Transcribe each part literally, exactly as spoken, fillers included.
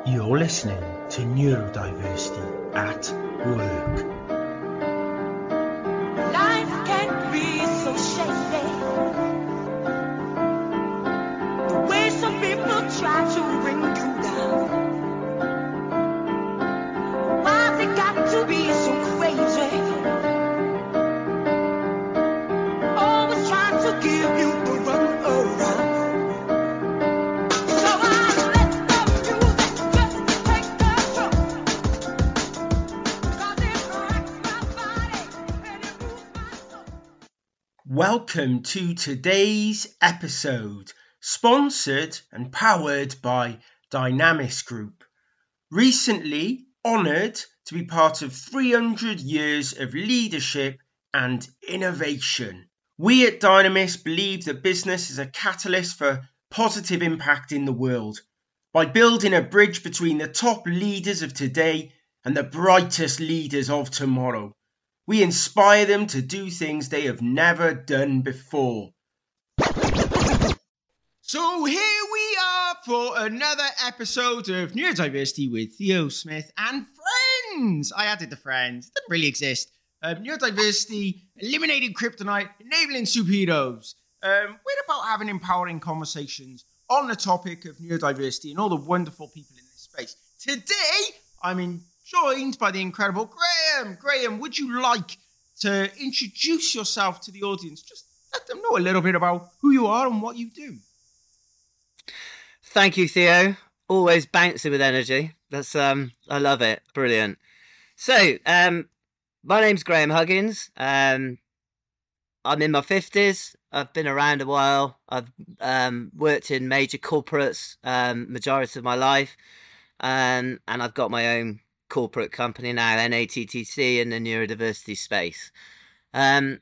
You're listening to Neurodiversity at Work. Life can be so shady. The way some people try to bring you down. Why's it got to be so crazy? Always trying to give you the run around. Welcome to today's episode, sponsored and powered by Dynamis Group. Recently honoured to be part of three hundred years of leadership and innovation. We at Dynamis believe that business is a catalyst for positive impact in the world by building a bridge between the top leaders of today and the brightest leaders of tomorrow. We inspire them to do things they have never done before. So here we are for another episode of Neurodiversity with Theo Smith and friends. I added the friends. It doesn't really exist. Um, Neurodiversity, eliminating kryptonite, enabling superheroes. Um, we're about having empowering conversations on the topic of neurodiversity and all the wonderful people in this space. Today, I'm in. joined by the incredible Graham. Graham, would you like to introduce yourself to the audience? Just let them know a little bit about who you are and what you do. Thank you, Theo. Always bouncing with energy. That's um, I love it. Brilliant. So, um, my name's Graham Huggins. Um, I'm in my fifties. I've been around a while. I've um, worked in major corporates um, majority of my life, um, and I've got my own corporate company now, N A T T C, in the neurodiversity space. Um,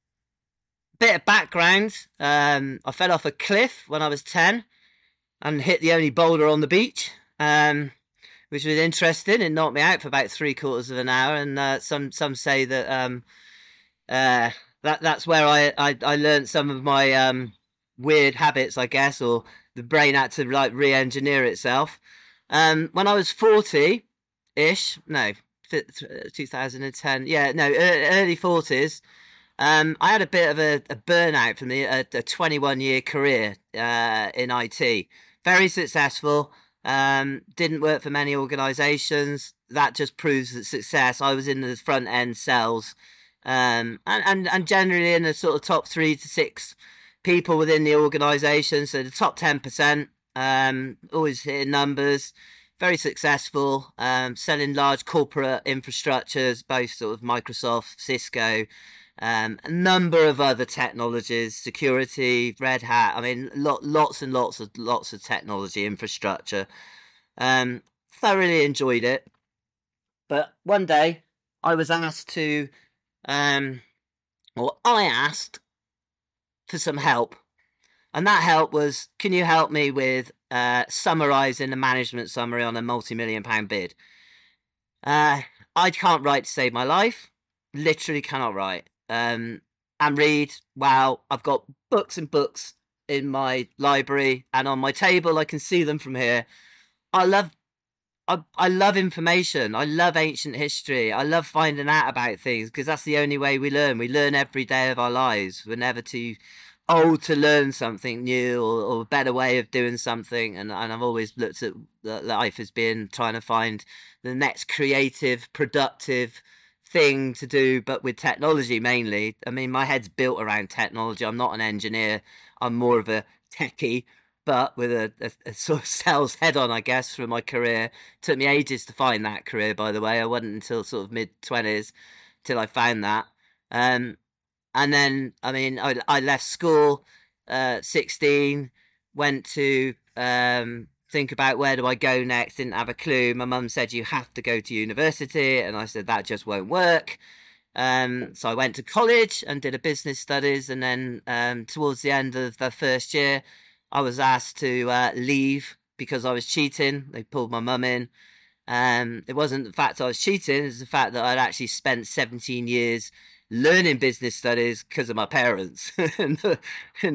bit of background, um, I fell off a cliff when I was ten and hit the only boulder on the beach, um, which was interesting. It knocked me out for about three quarters of an hour, and uh, some some say that um, uh, that that's where I, I, I learned some of my um, weird habits, I guess, or the brain had to like re-engineer itself. Um, when I was forty, ish no two thousand ten, yeah no early forties, um I had a bit of a, a burnout from the a, a twenty-one year career uh in I T. Very successful, um didn't work for many organizations. That just proves that success. I was in the front end sales, um and and, and generally in the sort of top three to six people within the organization, so the top ten percent, um always hitting numbers. Very successful, um, selling large corporate infrastructures, both sort of Microsoft, Cisco, um, a number of other technologies, security, Red Hat. I mean, lot, lots and lots of lots of technology infrastructure. Um, thoroughly enjoyed it. But one day, I was asked to, um, or I asked for some help. And that help was, can you help me with uh, summarising the management summary on a multi-million pound bid? Uh, I can't write to save my life. Literally cannot write. Um, and read, wow, I've got books and books in my library and on my table. I can see them from here. I love I, I love information. I love ancient history. I love finding out about things because that's the only way we learn. We learn every day of our lives. We're never too old to learn something new or, or a better way of doing something, and, and I've always looked at life as being trying to find the next creative, productive thing to do, but with technology mainly. I mean, my head's built around technology. I'm not an engineer. I'm more of a techie, but with a, a, a sort of sales head on, I guess, through my career. It took me ages to find that career, by the way. I wasn't until sort of mid-twenties till I found that. Um, And then, I mean, I, I left school, uh, sixteen, went to um, think about where do I go next, didn't have a clue. My mum said, you have to go to university. And I said, that just won't work. Um, so I went to college and did a business studies. And then um, towards the end of the first year, I was asked to uh, leave because I was cheating. They pulled my mum in. Um, it wasn't the fact I was cheating, it was the fact that I'd actually spent seventeen years learning business studies because of my parents. and the, and the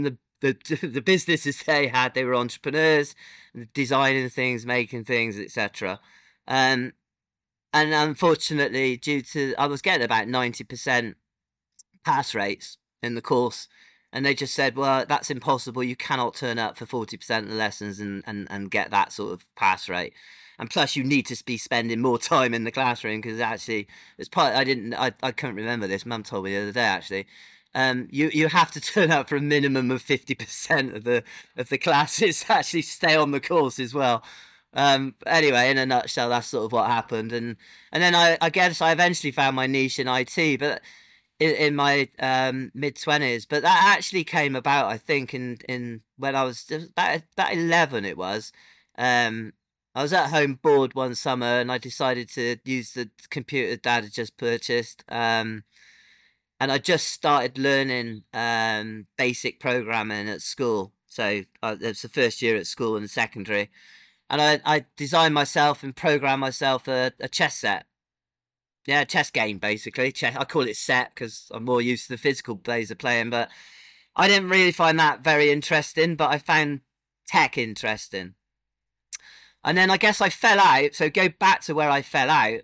the the businesses they had. They were entrepreneurs, designing things, making things, et cetera. Um, and unfortunately, due to I was getting about ninety percent pass rates in the course, and they just said, well, that's impossible. You cannot turn up for forty percent of the lessons and, and, and get that sort of pass rate. And plus, you need to be spending more time in the classroom because actually, it's part. I didn't. I, I couldn't remember this. Mum told me the other day. Actually, um, you you have to turn up for a minimum of fifty percent of the of the classes to actually stay on the course as well. Um, anyway, in a nutshell, that's sort of what happened. And and then I, I guess I eventually found my niche in I T, but in, in my um, mid twenties. But that actually came about, I think, in in when I was about about eleven. It was. Um, I was at home bored one summer and I decided to use the computer Dad had just purchased. Um, and I just started learning um, basic programming at school. So uh, it was the first year at school in secondary. And I, I designed myself and programmed myself a, a chess set. Yeah, a chess game, basically. Chess, I call it set because I'm more used to the physical ways of playing. But I didn't really find that very interesting, but I found tech interesting. And then I guess I fell out. So go back to where I fell out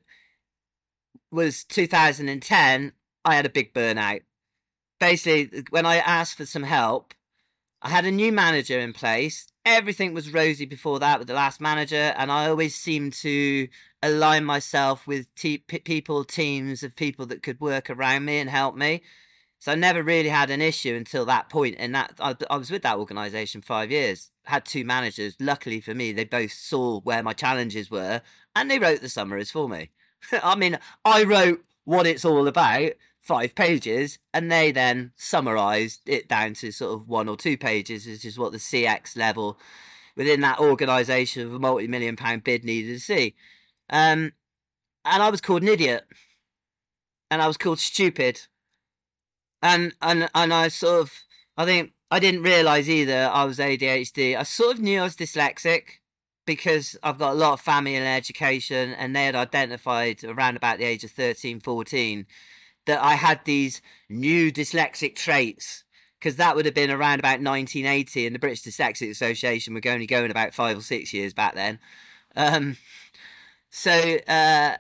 was two thousand ten. I had a big burnout. Basically, when I asked for some help, I had a new manager in place. Everything was rosy before that with the last manager. And I always seemed to align myself with te- people, teams of people that could work around me and help me. So I never really had an issue until that point. And that I, I was with that organisation five years. Had two managers. Luckily for me, they both saw where my challenges were and they wrote the summaries for me. I mean, I wrote what it's all about, five pages, and they then summarised it down to sort of one or two pages, which is what the C X level within that organisation of a multi-million pound bid needed to see. Um, and I was called an idiot. And I was called stupid. And and and I sort of, I think, I didn't realise either I was A D H D. I sort of knew I was dyslexic because I've got a lot of family in education and they had identified around about the age of thirteen, fourteen that I had these new dyslexic traits because that would have been around about nineteen eighty and the British Dyslexic Association were only going about five or six years back then. Um, so uh,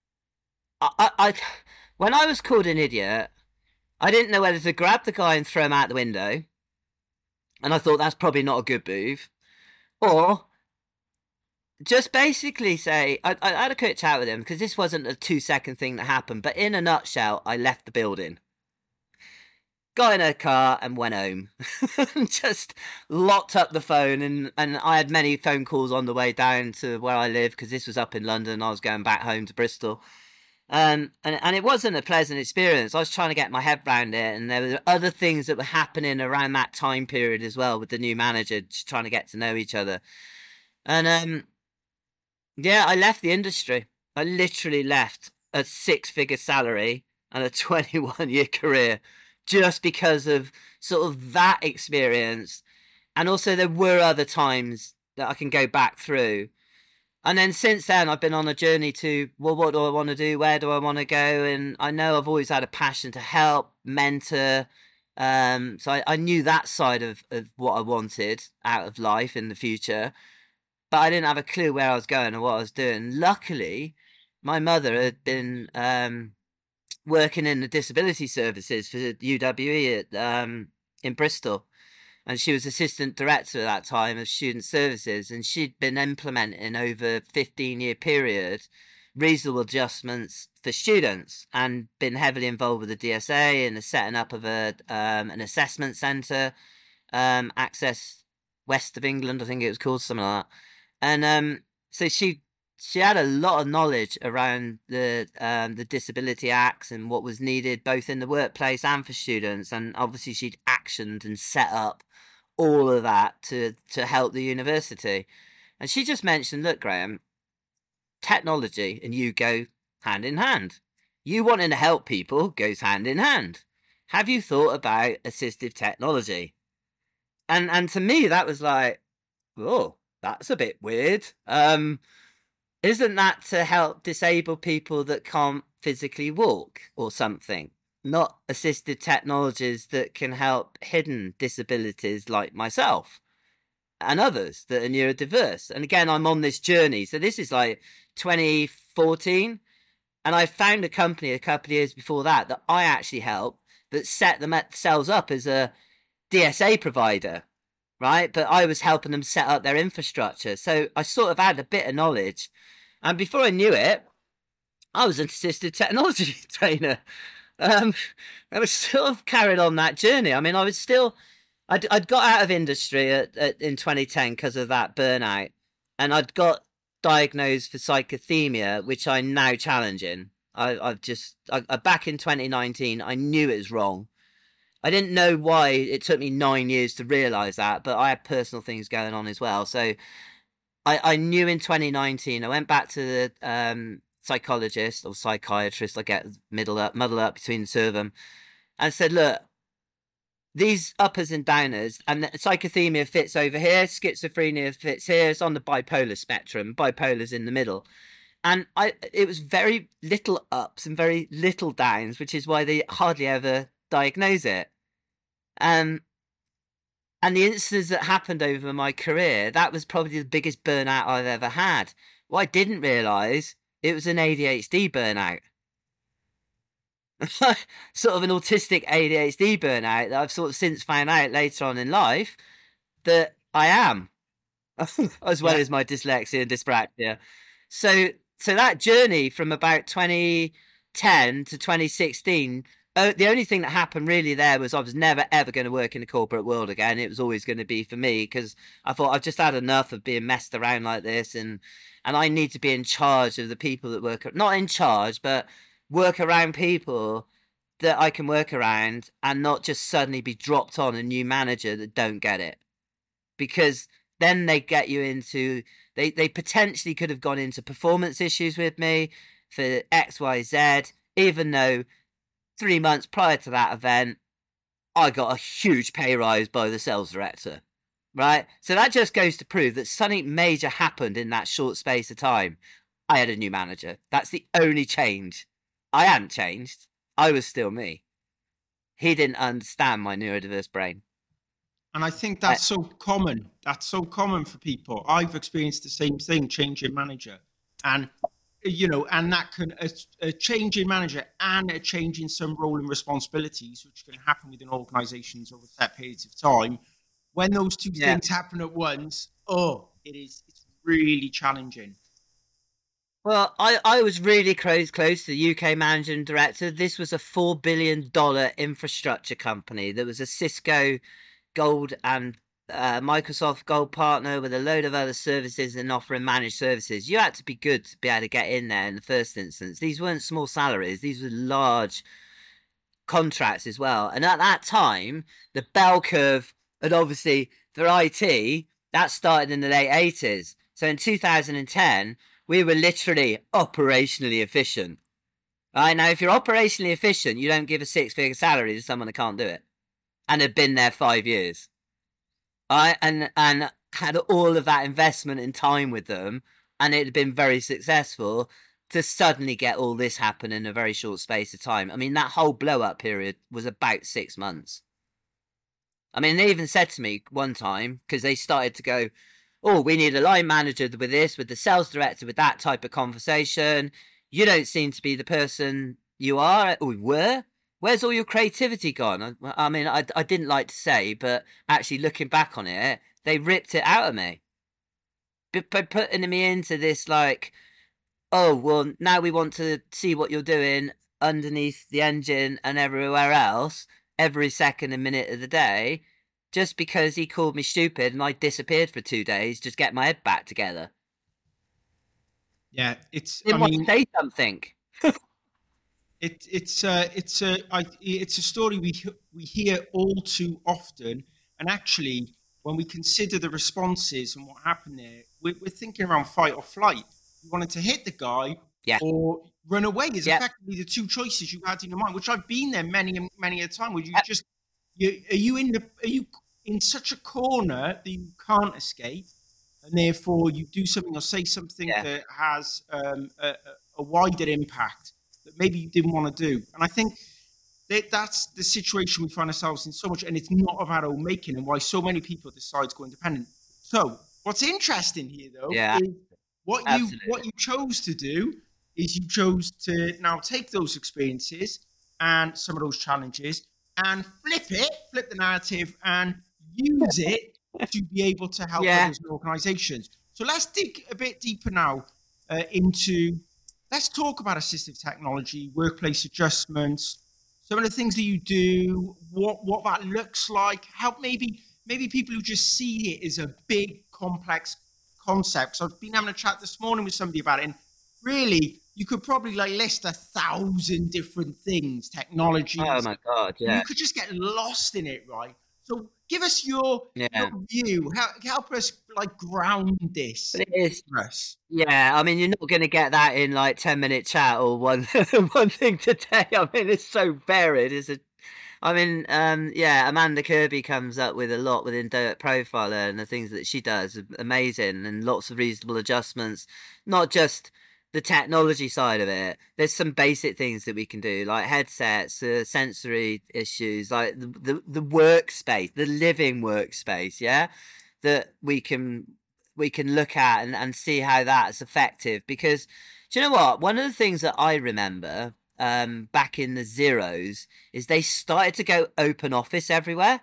I, I, when I was called an idiot, I didn't know whether to grab the guy and throw him out the window. And I thought that's probably not a good move. Or just basically say, I, I had a quick chat with him because this wasn't a two second thing that happened. But in a nutshell, I left the building. Got in a car and went home. Just locked up the phone. And, and I had many phone calls on the way down to where I live because this was up in London. I was going back home to Bristol. Um, and, and it wasn't a pleasant experience. I was trying to get my head around it, and there were other things that were happening around that time period as well with the new manager, just trying to get to know each other. And um, yeah, I left the industry. I literally left a six-figure salary and a twenty-one-year career just because of sort of that experience. And also there were other times that I can go back through. And then since then, I've been on a journey to, well, what do I want to do? Where do I want to go? And I know I've always had a passion to help, mentor. Um, so I, I knew that side of, of what I wanted out of life in the future. But I didn't have a clue where I was going or what I was doing. Luckily, my mother had been um, working in the disability services for U W E at, um, in Bristol. And she was assistant director at that time of student services. And she'd been implementing over a fifteen-year period reasonable adjustments for students and been heavily involved with the D S A and the setting up of a um, an assessment centre, um, Access West of England, I think it was called, something like that. And um, so she she had a lot of knowledge around the um, the Disability Acts and what was needed both in the workplace and for students. And obviously she'd actioned and set up all of that to, to help the university. And she just mentioned, look, Graham, technology and you go hand in hand. You wanting to help people goes hand in hand. Have you thought about assistive technology? And and to me, that was like, oh, that's a bit weird. Um, isn't that to help disabled people that can't physically walk or something? not assistive technologies that can help hidden disabilities like myself and others that are neurodiverse. And again, I'm on this journey. So this is like twenty fourteen. And I found a company a couple of years before that that I actually helped that set themselves up as a D S A provider, right? But I was helping them set up their infrastructure. So I sort of had a bit of knowledge. And before I knew it, I was an assistive technology trainer. Um, I was sort of carried on that journey. I mean, I was still, I'd, I'd got out of industry at, at, in twenty ten because of that burnout. And I'd got diagnosed for psychothemia, which I'm now challenging. I, I've just, I, I, back in twenty nineteen, I knew it was wrong. I didn't know why it took me nine years to realise that, but I had personal things going on as well. So I, I knew in twenty nineteen, I went back to the um, psychologist or psychiatrist, I get middle up, muddle up between the two of them, and said, look, these uppers and downers, and psychothemia fits over here, schizophrenia fits here, it's on the bipolar spectrum, bipolar's in the middle. And I, it was very little ups and very little downs, which is why they hardly ever diagnose it. Um, and the instances that happened over my career, that was probably the biggest burnout I've ever had. What I didn't realise, it was an A D H D burnout. Sort of an autistic A D H D burnout that I've sort of since found out later on in life that I am, as well yeah. as my dyslexia and dyspraxia. So, so that journey from about twenty ten to twenty sixteen, uh, the only thing that happened really there was I was never ever going to work in the corporate world again. It was always going to be for me because I thought I've just had enough of being messed around like this, and and I need to be in charge of the people that work, not in charge, but work around people that I can work around and not just suddenly be dropped on a new manager that don't get it. Because then they get you into, they, they potentially could have gone into performance issues with me for X, Y, Z, even though three months prior to that event, I got a huge pay rise by the sales director, right? So that just goes to prove that something major happened in that short space of time. I had a new manager. That's the only change. I hadn't changed. I was still me. He didn't understand my neurodiverse brain. And I think that's so common. That's so common for people. I've experienced the same thing, changing manager. And, you know, and that can, a, a change in manager and a change in some role and responsibilities, which can happen within organizations over set periods of time. When those two yeah. things happen at once, oh, it is, it's really challenging. Well, I, I was really close, close to the U K managing director. This was a four billion dollars infrastructure company. There was a Cisco Gold and uh, Microsoft Gold partner with a load of other services and offering managed services. You had to be good to be able to get in there in the first instance. These weren't small salaries. These were large contracts as well. And at that time, the bell curve, and obviously for I T, that started in the late eighties. So in two thousand ten, we were literally operationally efficient. Right? Now, if you're operationally efficient, you don't give a six-figure salary to someone that can't do it. And have been there five years. Right? And, and had all of that investment in time with them, and it had been very successful to suddenly get all this happen in a very short space of time. I mean, that whole blow-up period was about six months. I mean, they even said to me one time, because they started to go, oh, we need a line manager with this, with the sales director, with that type of conversation. You don't seem to be the person you are or were. Where's all your creativity gone? I, I mean, I, I didn't like to say, but actually looking back on it, they ripped it out of me. By putting me into this like, oh, well, now we want to see what you're doing underneath the engine and everywhere else, every second and minute of the day, just because he called me stupid and I disappeared for two days, just get my head back together. Yeah, it's. Didn't I want mean, to say something. it, it's uh, it's a I, it's a story we we hear all too often, and actually, when we consider the responses and what happened there, we're, we're thinking around fight or flight. You wanted to hit the guy, yeah. or run away. Is yeah. effectively the two choices you had in your mind, which I've been there many many a time. Where you yeah. just You, are you in the? Are you in such a corner that you can't escape, and therefore you do something or say something yeah. that has um, a, a wider impact that maybe you didn't want to do? And I think that, that's the situation we find ourselves in so much, and it's not of our own making, and why so many people decide to go independent. So, what's interesting here, though, Yeah, is what you absolutely. what you chose to do is you chose to now take those experiences and some of those challenges and flip it, flip the narrative, and use it to be able to help Yeah. others and organizations. So let's dig a bit deeper now uh, into, let's talk about assistive technology, workplace adjustments, some of the things that you do, what, what that looks like, how maybe, maybe people who just see it as a big, complex concept. So I've been having a chat this morning with somebody about it, and really, you could probably like list a thousand different things, technologies. Oh my God, and yeah. you could just get lost in it, right? So give us your, Yeah. your view. Help, help us like ground this But it is, for us. yeah, I mean, you're not going to get that in like ten minute chat or one one thing today. I mean, it's so varied. It's a, I mean, um, yeah, Amanda Kirby comes up with a lot within Dirt Profiler, and the things that she does are amazing, and lots of reasonable adjustments, not just the technology side of it. There's some basic things that we can do, like headsets, uh, sensory issues, like the, the the workspace, the living workspace, yeah, that we can we can look at and, and see how that's effective. Because do you know what? One of the things that I remember um, back in the zeros is they started to go open office everywhere,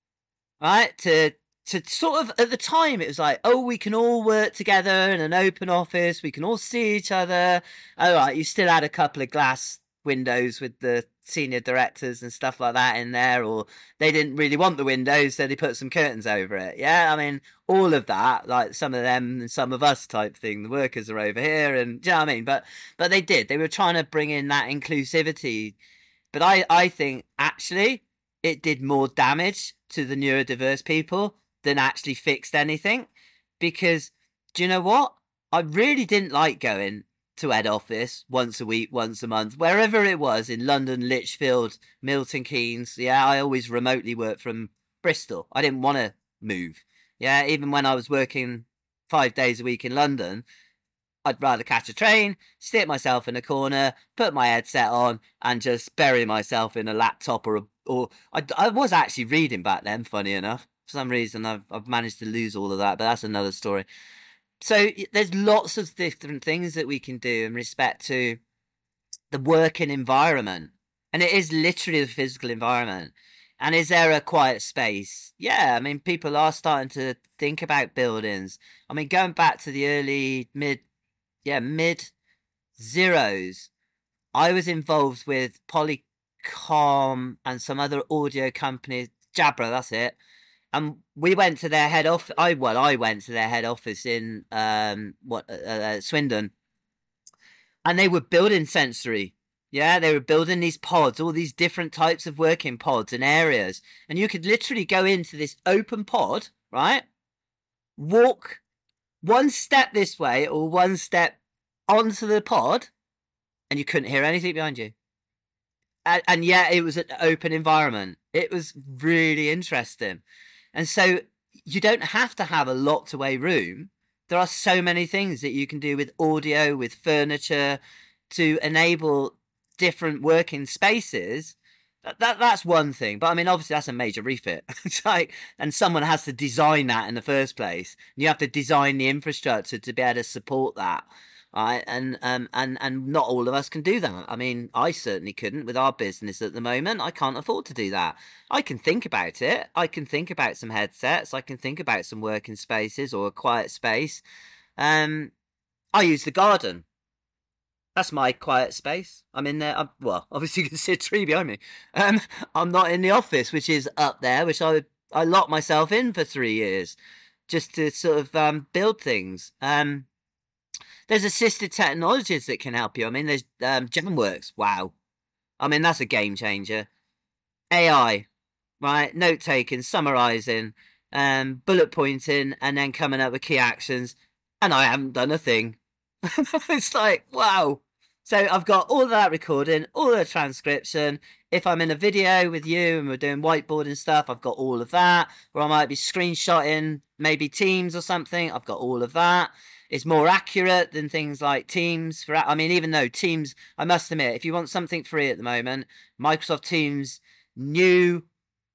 right? To to sort of, at the time, it was like, oh, we can all work together in an open office. We can all see each other. All right, you still had a couple of glass windows with the senior directors and stuff like that in there, or they didn't really want the windows, so they put some curtains over it. Yeah, I mean, all of that, like some of them and some of us type thing. The workers are over here, and do you know what I mean? But but they did. They were trying to bring in that inclusivity. But I, I think actually it did more damage to the neurodiverse people than actually fixed anything. Because do you know what? I really didn't like going to head office once a week, once a month, wherever it was, in London, Lichfield, Milton Keynes. Yeah, I always remotely worked from Bristol. I didn't want to move. Yeah, even when I was working five days a week in London, I'd rather catch a train, sit myself in a corner, put my headset on, and just bury myself in a laptop or a, or I, I was actually reading back then, funny enough. For some reason, I've I've managed to lose all of that, but that's another story. So there's lots of different things that we can do in respect to the working environment, and it is literally the physical environment. And is there a quiet space? Yeah, I mean, people are starting to think about buildings. I mean, going back to the early mid. Yeah, mid zeros, I was involved with Polycom and some other audio companies. Jabra, that's it. And we went to their head office. I well, I went to their head office in um what uh, uh, Swindon, and they were building sensory. Yeah, they were building these pods, all these different types of working pods and areas, and you could literally go into this open pod, right? Walk one step this way or one step onto the pod, and you couldn't hear anything behind you. And, and yet it was an open environment. It was really interesting. And so you don't have to have a locked away room. There are so many things that you can do with audio, with furniture, to enable different working spaces. That, that that's one thing, but I mean, obviously that's a major refit. It's like, and someone has to design that in the first place. You have to design the infrastructure to be able to support that, right? And um and and not all of us can do that. I mean, I certainly couldn't with our business at the moment. I can't afford to do that. I can think about it. I can think about some headsets. I can think about some working spaces or a quiet space. Um, I use the garden. That's my quiet space. I'm in there. I'm, well, obviously you can see a tree behind me. Um, I'm not in the office, which is up there, which I I locked myself in for three years just to sort of um, build things. Um, there's assisted technologies that can help you. I mean, there's um, Jamworks. Wow. I mean, that's a game changer. A I, right? Note taking, summarizing, um, bullet pointing, and then coming up with key actions. And I haven't done a thing. It's like, wow. So I've got all of that recording, all the transcription. If I'm in a video with you and we're doing whiteboarding stuff, I've got all of that. Or I might be screenshotting maybe Teams or something, I've got all of that. It's more accurate than things like Teams. For I mean, even though Teams, I must admit, if you want something free at the moment, Microsoft Teams new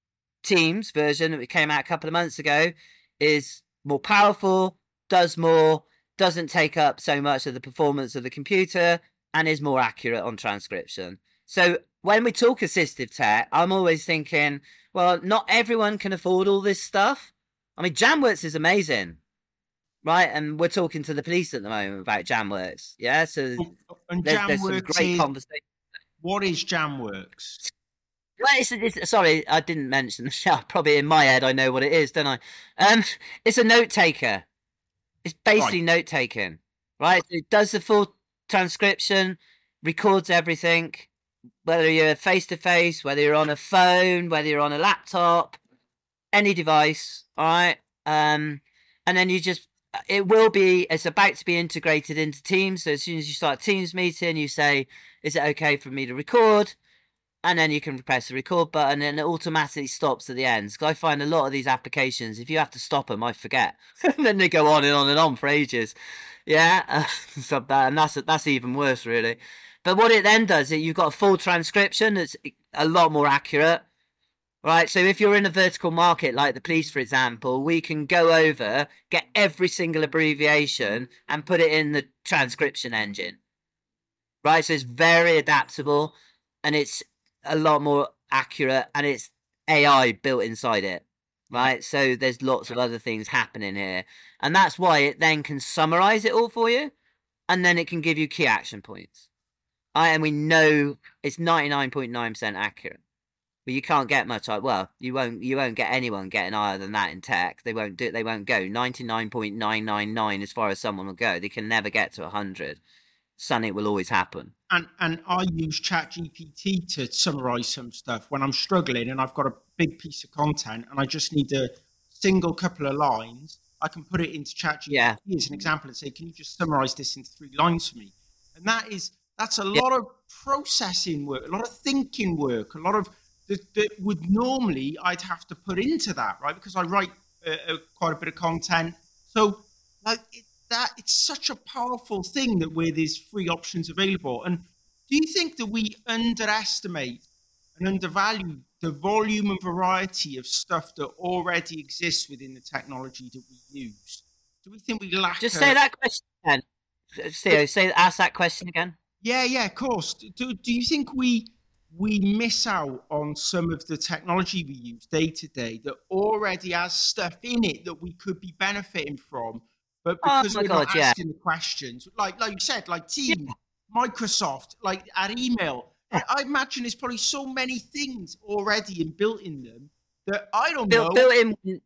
Teams version that came out a couple of months ago is more powerful, does more, doesn't take up so much of the performance of the computer, and is more accurate on transcription. So when we talk assistive tech, I'm always thinking, well, not everyone can afford all this stuff. I mean, Jamworks is amazing, right? And we're talking to the police at the moment about Jamworks. Yeah, so And there's, there's some Jamworks great is, conversation. what is Jamworks? Well, it's, it's, sorry, I didn't mention. Probably in my head, I know what it is, don't I? Um, it's a note taker. It's basically Right. note taking, right? It does the full transcription, records everything, whether you're face to face, whether you're on a phone, whether you're on a laptop, any device, all right? Um, and then you just, it will be, it's about to be integrated into Teams. So as soon as you start a Teams meeting, you say, is it okay for me to record? And then you can press the record button and it automatically stops at the end. Because I find a lot of these applications, if you have to stop them, I forget. And then they go on and on and on for ages. Yeah, uh, so that, and that's that's even worse, really. But what it then does is you've got a full transcription that's a lot more accurate. Right, so if you're in a vertical market like the police, for example, we can go over, get every single abbreviation and put it in the transcription engine. Right, so it's very adaptable and it's a lot more accurate and it's A I built inside it. Right, so there's lots of other things happening here. And that's why it then can summarize it all for you and then it can give you key action points. Right, and we know it's ninety-nine point nine percent accurate. But you can't get much. Well, you won't. You won't get anyone getting higher than that in tech. They won't do. They won't go ninety-nine point nine nine nine as far as someone will go. They can never get to a hundred. Something will always happen. And and I use ChatGPT to summarize some stuff when I'm struggling and I've got a big piece of content and I just need a single couple of lines. I can put it into ChatGPT Yeah. as an example and say, can you just summarize this into three lines for me? And that is that's a Yeah. lot of processing work, a lot of thinking work, a lot of that, that would normally I'd have to put into that, right? Because I write uh, uh, quite a bit of content. So like it, that, it's such a powerful thing that where there's free options available. And do you think that we underestimate and undervalue the volume and variety of stuff that already exists within the technology that we use? Do we think we lack? Just a- say that question again. Theo, say ask that question again. Yeah, yeah, of course. Do, do you think we we miss out on some of the technology we use day to day that already has stuff in it that we could be benefiting from, but Oh because my we're not God, yeah. asking the questions, like like you said, like Teams, Microsoft, like our email. I, I imagine there's probably so many things already and built in them that I don't know. Built, built in.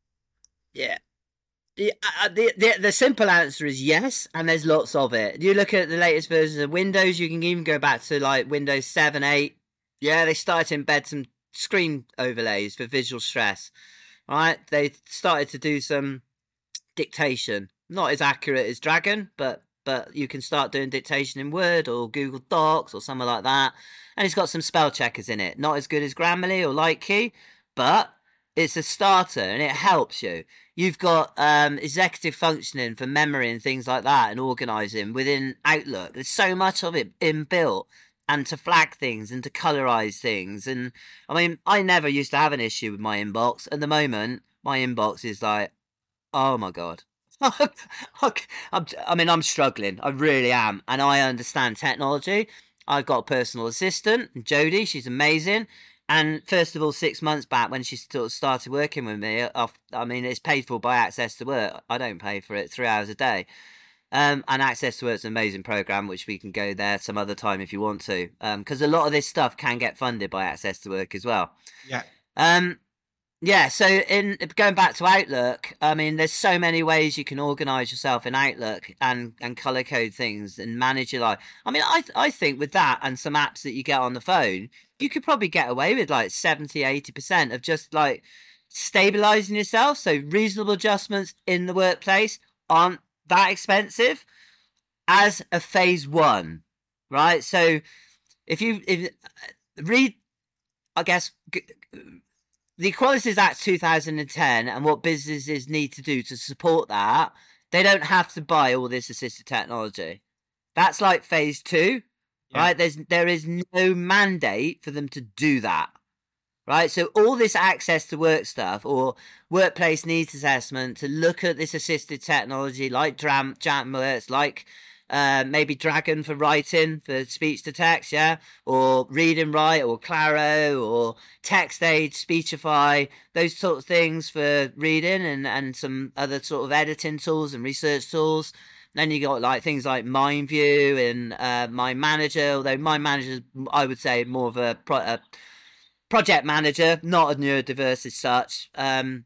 Yeah. The, uh, the the the simple answer is yes, and there's lots of it. You look at the latest versions of Windows, you can even go back to like Windows seven, eight. Yeah, they started to embed some screen overlays for visual stress. Right? They started to do some dictation. Not as accurate as Dragon, but but you can start doing dictation in Word or Google Docs or something like that. And it's got some spell checkers in it. Not as good as Grammarly or Lightkey, but it's a starter and it helps you. You've got um, executive functioning for memory and things like that and organising within Outlook. There's so much of it inbuilt, and to flag things and to colorise things. And I mean, I never used to have an issue with my inbox. At the moment, my inbox is like, oh my God. I'm, I mean, I'm struggling. I really am. And I understand technology. I've got a personal assistant, Jodie. She's amazing. And first of all, six months back when she sort of started working with me, I, I mean, it's paid for by Access to Work. I don't pay for it, three hours a day. Um, and Access to Work's an amazing program, which we can go there some other time if you want to. Because um, a lot of this stuff can get funded by Access to Work as well. Yeah. Um, yeah, so in going back to Outlook, I mean, there's so many ways you can organise yourself in Outlook and, and colour code things and manage your life. I mean, I I think with that and some apps that you get on the phone, you could probably get away with like seventy, eighty percent of just like stabilising yourself. So reasonable adjustments in the workplace aren't that expensive as a phase one, right? So if you if read, I guess, the Equalities Act two thousand ten and what businesses need to do to support that they don't have to buy all this assisted technology. That's like phase two, Yeah. right? There's there is no mandate for them to do that, right? So all this access to work stuff or workplace needs assessment to look at this assisted technology like Dram, Jamworks, like uh, maybe Dragon for writing, for speech to text, yeah, or Read and Write, or Claro, or TextAid, Speechify, those sort of things for reading, and, and some other sort of editing tools and research tools. Then you got like things like MindView and uh, My Manager, although My Manager, I would say, more of a, pro- a project manager, not a neurodiverse as such. Um,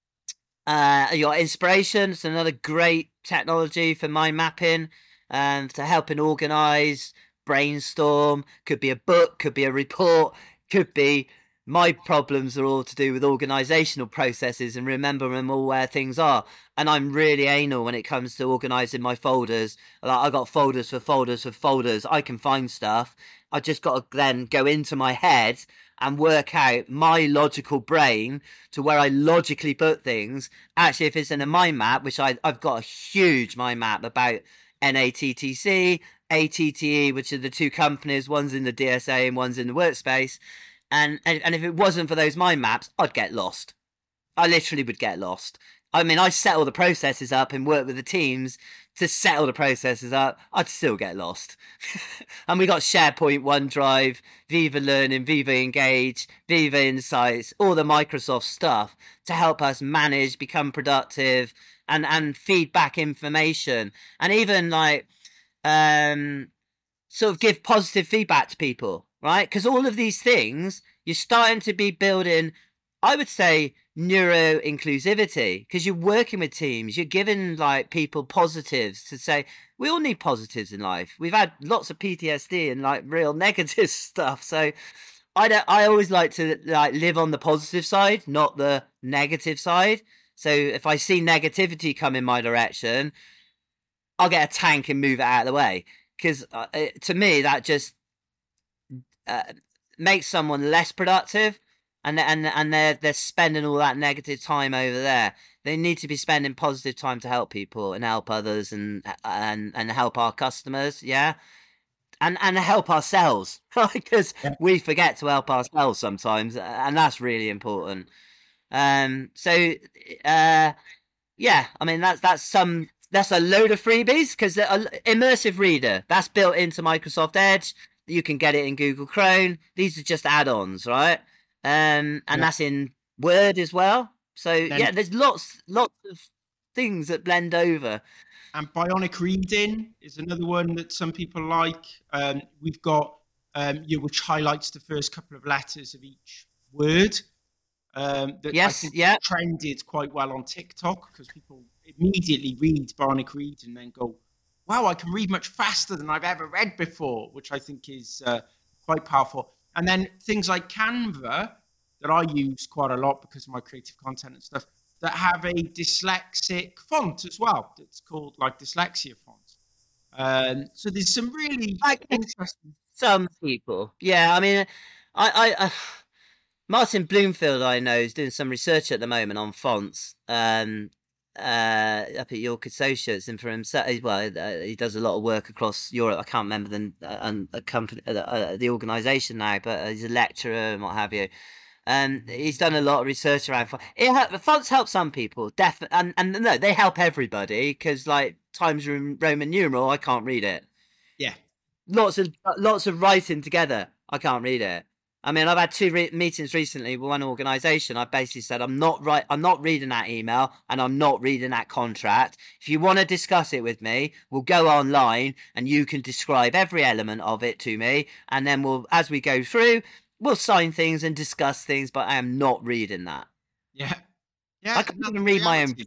uh, your Inspiration, it's another great technology for mind mapping, um, to helping organize, brainstorm. Could be a book, could be a report, could be my problems are all to do with organizational processes and remembering all where things are. And I'm really anal when it comes to organizing my folders. Like, I got folders for folders for folders. I can find stuff. I just got to then go into my head and work out my logical brain to where I logically put things. Actually, if it's in a mind map, which I, I've got a huge mind map about N A T T C, A T T E, which are the two companies, one's in the D S A and one's in the workspace. And, and and if it wasn't for those mind maps, I'd get lost. I literally would get lost. I mean, I set all the processes up and work with the teams to set all the processes up. I'd still get lost. And we got SharePoint, OneDrive, Viva Learning, Viva Engage, Viva Insights, all the Microsoft stuff to help us manage, become productive, and, and feed back information. And even like um, sort of give positive feedback to people. Right? Because all of these things, you're starting to be building, I would say, neuro inclusivity, because you're working with teams, you're giving like people positives to say, we all need positives in life. We've had lots of P T S D and like real negative stuff. So I don't, I always like to like live on the positive side, not the negative side. So if I see negativity come in my direction, I'll get a tank and move it out of the way. Because uh, to me, that just Uh, makes someone less productive, and and and they're they're spending all that negative time over there. They need to be spending positive time to help people and help others and and and help our customers, yeah, and and help ourselves, because yeah. we forget to help ourselves sometimes, and that's really important. Um, so uh, yeah, I mean that's that's some. That's a load of freebies, because Immersive Reader, that's built into Microsoft Edge. You can get it in Google Chrome. These are just add-ons, right? Um, and yeah. that's in Word as well. So then, yeah, there's lots, lots of things that blend over. And Bionic Reading is another one that some people like. Um, we've got um, you know, which highlights the first couple of letters of each word. Um, that yes, I think yeah. trended quite well on TikTok, because people immediately read Bionic Reading and then go, wow, I can read much faster than I've ever read before, which I think is uh, quite powerful. And then things like Canva, that I use quite a lot because of my creative content and stuff, that have a dyslexic font as well. It's called like dyslexia font. Um, so there's some really like interesting... Some people. Yeah, I mean, I... I uh, Martin Bloomfield, I know, is doing some research at the moment on fonts. Um, Uh, up at York Associates, and for himself, well, uh, he does a lot of work across Europe. I can't remember the uh, a company, uh, uh, the organisation now, but he's a lecturer and what have you. And um, he's done a lot of research around fonts. It, fonts help some people, definitely, and and no, they help everybody, because like Times Roman numeral, I can't read it. Yeah, lots of lots of writing together, I can't read it. I mean, I've had two re- meetings recently with one organisation. I basically said, I'm not right. I'm not reading that email, and I'm not reading that contract. If you want to discuss it with me, we'll go online, and you can describe every element of it to me, and then we'll, as we go through, we'll sign things and discuss things. But I am not reading that. Yeah, yeah. I can't even read my own.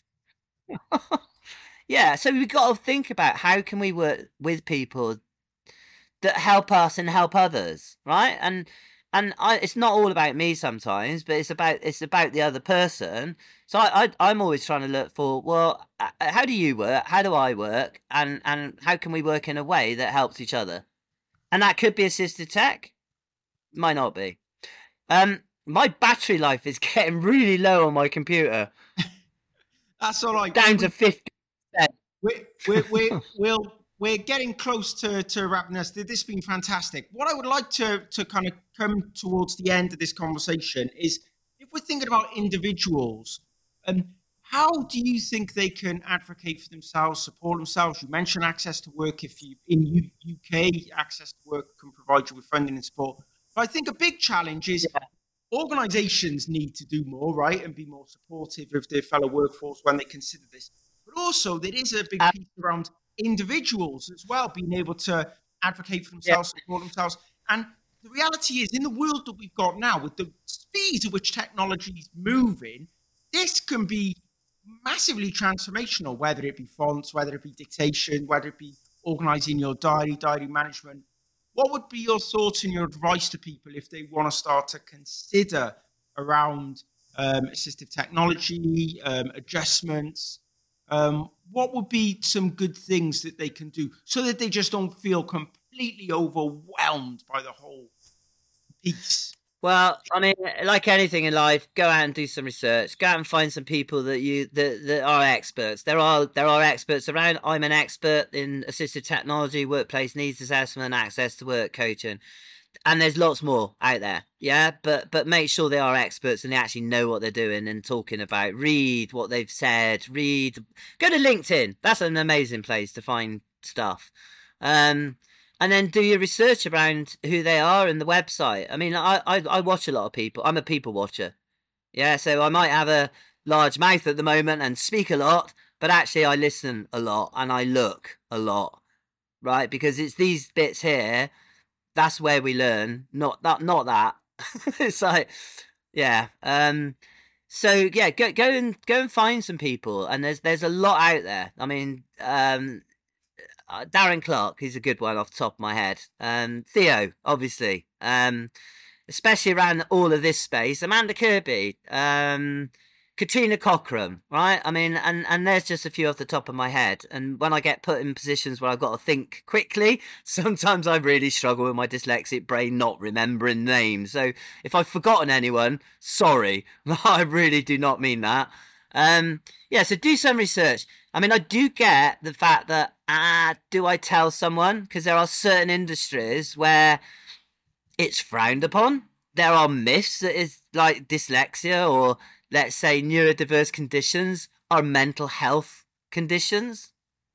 Yeah, so we've got to think about how can we work with people that help us and help others, right? And. And I, it's not all about me sometimes, but it's about it's about the other person. So I, I I'm always trying to look for, well, how do you work? How do I work? And and how can we work in a way that helps each other? And that could be assisted tech, might not be. Um, my battery life is getting really low on my computer. That's all right. Down to fifty said. We're, we're, we're, we'll, we're getting close to, to wrapping this. This has been fantastic. What I would like to, to kind of come towards the end of this conversation is, if we're thinking about individuals, um, how do you think they can advocate for themselves, support themselves? You mentioned access to work. If you in U- UK, access to work can provide you with funding and support. But I think a big challenge is Yeah. organizations need to do more, right, and be more supportive of their fellow workforce when they consider this. But also, there is a big Uh, piece around individuals as well, being able to advocate for themselves, support themselves. And the reality is, in the world that we've got now, with the speed at which technology is moving, this can be massively transformational, whether it be fonts, whether it be dictation, whether it be organizing your diary, diary management. What would be your thoughts and your advice to people if they want to start to consider around um, assistive technology, um, adjustments? Um, what would be some good things that they can do so that they just don't feel completely overwhelmed by the whole piece? Well, I mean, like anything in life, go out and do some research. Go out and find some people that you that, that are experts. There are there are experts around. I'm an expert in assistive technology, workplace needs assessment, access to work coaching, and there's lots more out there. Yeah, but but make sure they are experts and they actually know what they're doing and talking about. Read what they've said. Read. Go to LinkedIn. That's an amazing place to find stuff. Um. And then do your research around who they are and the website. I mean, I, I I watch a lot of people. I'm a people watcher. Yeah, so I might have a large mouth at the moment and speak a lot, but actually I listen a lot and I look a lot, right? Because it's these bits here, that's where we learn, not that, not that. It's like, yeah. Um. So yeah, go go and go and find some people, and there's there's a lot out there. I mean, um. Uh, Darren Clark, he's a good one off the top of my head. Um, Theo, obviously, um, especially around all of this space. Amanda Kirby, um, Katrina Cockram, right? I mean, and, and there's just a few off the top of my head. And when I get put in positions where I've got to think quickly, sometimes I really struggle with my dyslexic brain not remembering names. So if I've forgotten anyone, sorry. I really do not mean that. Um, yeah, so do some research. I mean, I do get the fact that, ah, do I tell someone? Because there are certain industries where it's frowned upon. There are myths that is like dyslexia or, let's say, neurodiverse conditions are mental health conditions.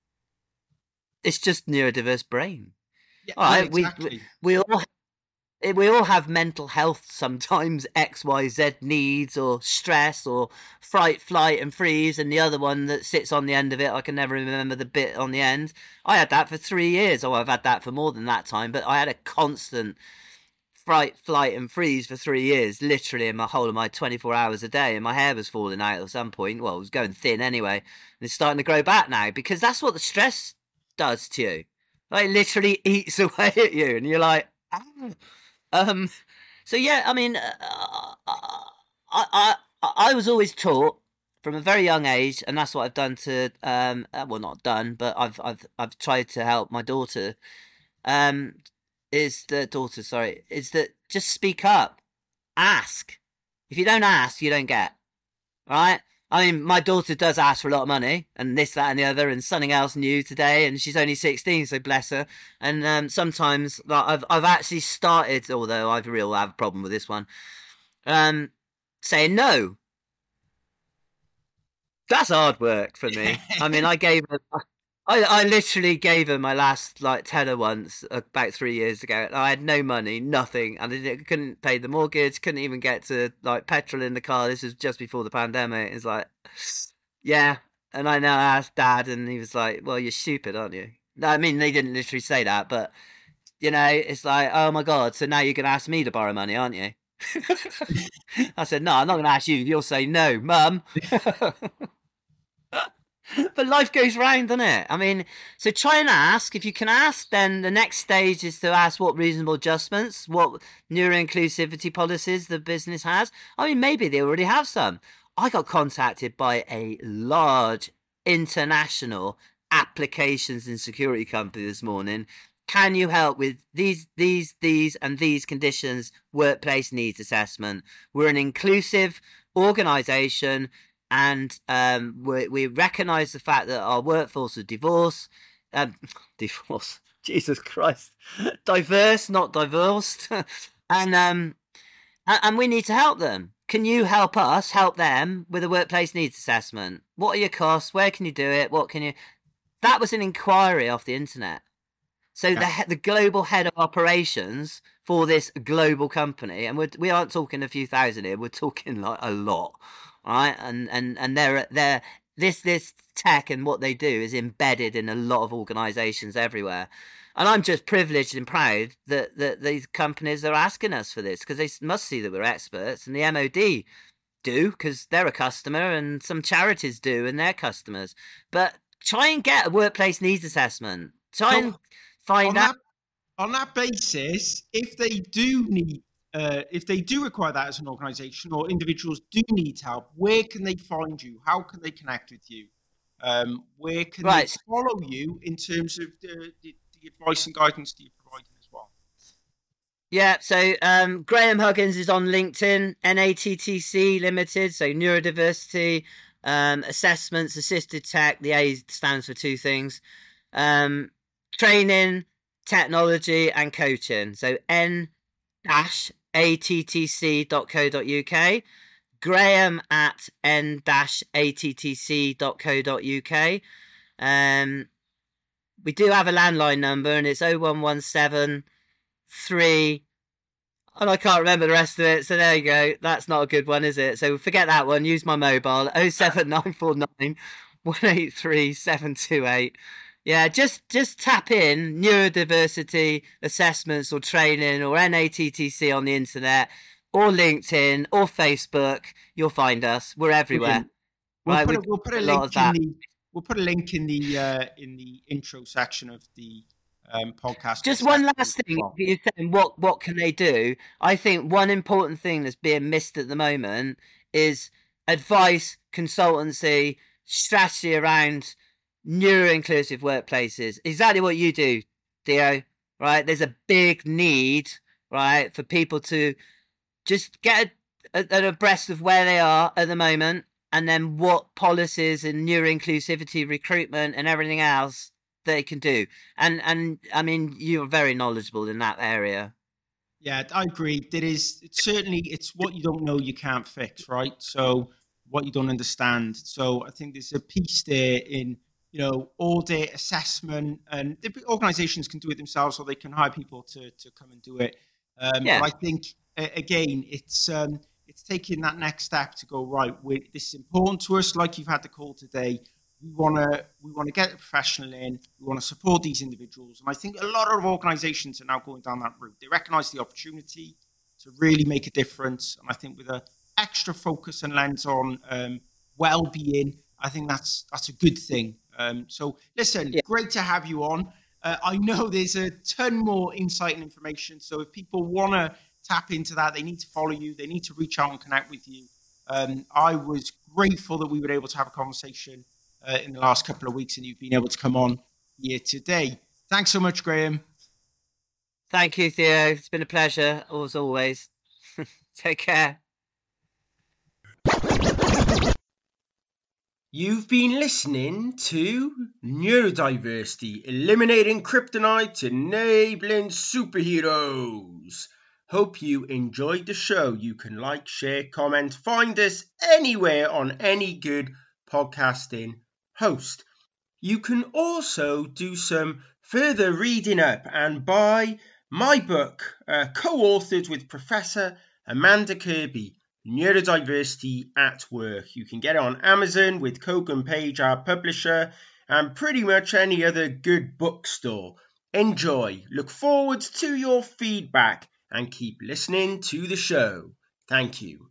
It's just neurodiverse brain. Yeah, All right, yeah, exactly. we, we all we all have mental health sometimes, X, Y, Z needs or stress or fright, flight and freeze. And the other one that sits on the end of it, I can never remember the bit on the end. I had that for three years. Oh, I've had that for more than that time, but I had a constant fright, flight and freeze for three years, literally in my whole of my twenty-four hours a day. And my hair was falling out at some point. Well, it was going thin anyway. And it's starting to grow back now because that's what the stress does to you. Like, it literally eats away at you. And you're like, ah. Um, so yeah, I mean, uh, I, I, I was always taught from a very young age, and that's what I've done to, um, well, not done, but I've, I've, I've tried to help my daughter, um, is the daughter, sorry, is that just speak up, ask. If you don't ask, you don't get, right? I mean, my daughter does ask for a lot of money and this, that, and the other, and something else new today. And she's only sixteen, so bless her. And um, sometimes like, I've I've actually started, although I really have a problem with this one, um, saying no. That's hard work for me. I mean, I gave her, I I literally gave her my last like tenner once about three years ago. I had no money, nothing, and I couldn't pay the mortgage, couldn't even get to like petrol in the car. This was just before the pandemic. It's like, yeah. And I now asked Dad, and he was like, "Well, you're stupid, aren't you?" No, I mean they didn't literally say that, but you know, it's like, oh my God, so now you're gonna ask me to borrow money, aren't you? I said, no, I'm not gonna ask you. You'll say no, Mum. But life goes round, doesn't it? I mean, so try and ask. If you can ask, then the next stage is to ask what reasonable adjustments, what neuro-inclusivity policies the business has. I mean, maybe they already have some. I got contacted by a large international applications and security company this morning. Can you help with these, these, these, and these conditions? Workplace needs assessment. We're an inclusive organisation. and um, we, we recognise the fact that our workforce are divorce, um, divorce, Jesus Christ, diverse, not divorced, and um, and we need to help them. Can you help us help them with a workplace needs assessment? What are your costs? Where can you do it? What can you? That was an inquiry off the internet. So yeah. the the global head of operations for this global company, and we're, we aren't talking a few thousand here, we're talking like a lot, right? And and and they're they're this this tech and what they do is embedded in a lot of organisations everywhere. And I'm just privileged and proud that, that these companies are asking us for this, because they must see that we're experts, and the M O D do, because they're a customer, and some charities do, and they're customers. But try and get a workplace needs assessment. Try and find on out. That, on that basis, if they do need, uh, if they do require that as an organisation, or individuals do need help, where can they find you? How can they connect with you? Um, where can right. they follow you in terms of the, the the advice and guidance that you're providing as well? Yeah, so um, Graham Huggins is on LinkedIn, N A T T C Limited, so neurodiversity, um, assessments, assisted tech. The A stands for two things. Um, training, technology, and coaching. So n dash a t t c dot co dot u k. Graham at n dash a t t c dot co dot u k. Um, we do have a landline number, and it's oh one one seven three, and I can't remember the rest of it, so there you go. That's not a good one, is it? So forget that one. Use my mobile, oh seven nine four nine one eight three seven two eight. Yeah, just just tap in neurodiversity assessments or training or N A T T C on the internet or LinkedIn or Facebook. You'll find us. We're everywhere. We'll right, put a, we'll put a link in the we'll put a link in the uh, in the intro section of the um, podcast. Just one last thing. You're saying what what can they do? I think one important thing that's being missed at the moment is advice, consultancy, strategy around neuro-inclusive workplaces. Exactly what you do, Theo, right? There's a big need, right, for people to just get a, a, abreast of where they are at the moment, and then what policies and neuro-inclusivity recruitment and everything else they can do. And, and I mean, you're very knowledgeable in that area. Yeah, I agree. There is, it's certainly, it's what you don't know you can't fix, right? So what you don't understand. So I think there's a piece there in, you know, audit, assessment, and the organizations can do it themselves, or they can hire people to, to come and do it. Um, yeah. But I think, uh, again, it's um, it's taking that next step to go, right, we're, this is important to us, like you've had the call today. We want to we want to get a professional in. We want to support these individuals. And I think a lot of organizations are now going down that route. They recognize the opportunity to really make a difference. And I think with an extra focus and lens on um, well-being, I think that's that's a good thing. Um, so listen, yeah. Great to have you on. Uh, I know there's a ton more insight and information. So if people want to tap into that, they need to follow you. They need to reach out and connect with you. Um, I was grateful that we were able to have a conversation uh, in the last couple of weeks, and you've been able to come on here today. Thanks so much, Graham. Thank you, Theo. It's been a pleasure, as always. Take care. You've been listening to Neurodiversity, Eliminating Kryptonite, Enabling Superheroes. Hope you enjoyed the show. You can like, share, comment, find us anywhere on any good podcasting host. You can also do some further reading up and buy my book, uh, co-authored with Professor Amanda Kirby, Neurodiversity at Work. You can get it on Amazon with Kogan Page, our publisher, and pretty much any other good bookstore. Enjoy. Look forward to your feedback and keep listening to the show. Thank you.